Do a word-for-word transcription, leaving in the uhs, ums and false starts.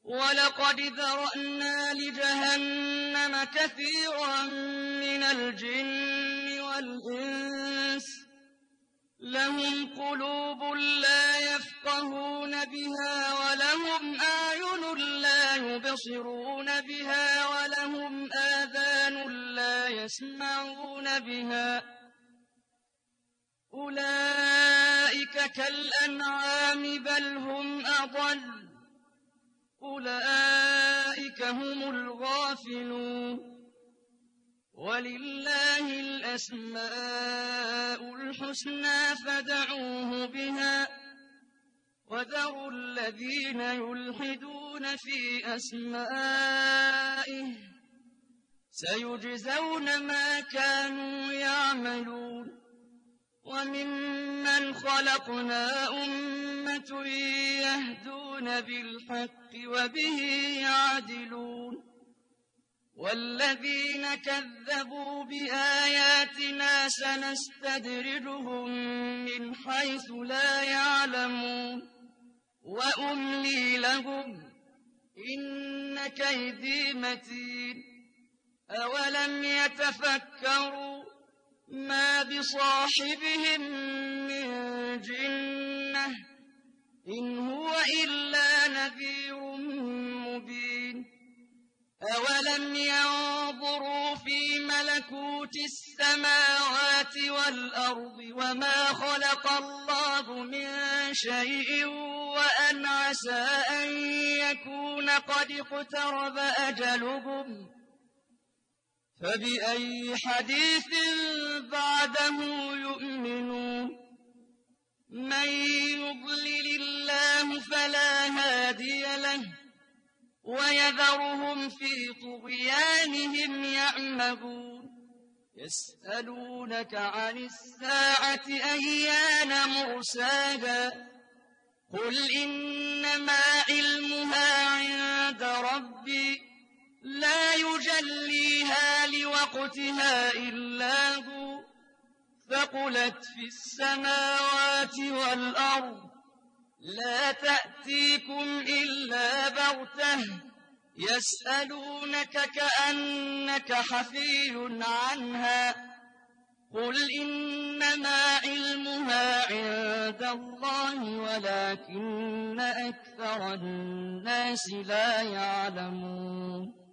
وَلَقَدْ ذَرَأْنَا لِجَهَنَّمَ كَثِيرًا مِنَ الْجِنِّ وَالْإِنسِ لَهُمْ قُلُوبٌ لَّا يَفْقَهُونَ بِهَا وَلَهُمْ أَعْيُنٌ لَّا يُبْصِرُونَ بِهَا وَلَهُمْ آذَانٌ لَّا يَسْمَعُونَ بِهَا ۚ أُولَٰئِكَ كَالْأَنْعَامِ بَلْ هُمْ أَضَلُّ ۚ أُولَٰئِكَ هُمُ الْغَافِلُونَ. وَلِلَّهِ الْأَسْمَاءُ الْحُسْنَىٰ فَادْعُوهُ بِهَا ۖ وَذَرُوا الَّذِينَ يُلْحِدُونَ فِي أَسْمَائِهِ ۚ سَيُجْزَوْنَ مَا كَانُوا يَعْمَلُونَ. وَمِمَّنْ خَلَقْنَا أُمَّةٌ يَهْدُونَ بِالْحَقِّ وَبِهِ يَعْدِلُونَ. وَالَّذِينَ كَذَّبُوا بِآيَاتِنَا سَنَسْتَدْرِجُهُم مِّنْ حَيْثُ لَا يَعْلَمُونَ وَأُمْلِي لَهُمْ ۚ إِنَّ كَيْدِي مَتِينٌ. أَوَلَمْ يَتَفَكَّرُوا مَا بِصَاحِبِهِم مِّن جِنَّةٍ ۚ إِنْ هُوَ إِلَّا نَذِيرٌ مُّبِينٌ. أَوَلَمْ يَنظُرُوا فِي مَلَكُوتِ السَّمَاوَاتِ وَالْأَرْضِ وَمَا خَلَقَ اللَّهُ مِن شَيْءٍ وَأَنْ عَسَىٰ أَن يَكُونَ قَدِ اقْتَرَبَ أَجَلُهُمْ ۖ فَبِأَيِّ حَدِيثٍ بَعْدَهُ يُؤْمِنُونَ. مَن يُضْلِلِ اللَّهُ فَلَا هَادِيَ لَهُ وَيَذَرُهُمْ فِي طُغْيَانِهِمْ يَعْمَهُونَ. يَسْأَلُونَكَ عَنِ السَّاعَةِ أَيَّانَ مُرْسَاهَا ۖ قُلْ إِنَّمَا عِلْمُهَا عِندَ رَبِّي لَا يُجَلِّيهَا لِوَقْتِهَا إِلَّا هُوَ ثَقُلَتْ فِي السَّمَاوَاتِ وَالْأَرْضِ لَا تَأْتِيكُمْ إِلَّا بَغْتَةً يَسْأَلُونَكَ كَأَنَّكَ حَفِيٌّ عَنْهَا ۖ قُلْ إِنَّمَا عِلْمُهَا عِندَ اللَّهِ وَلَٰكِنَّ أَكْثَرَ النَّاسِ لَا يَعْلَمُونَ.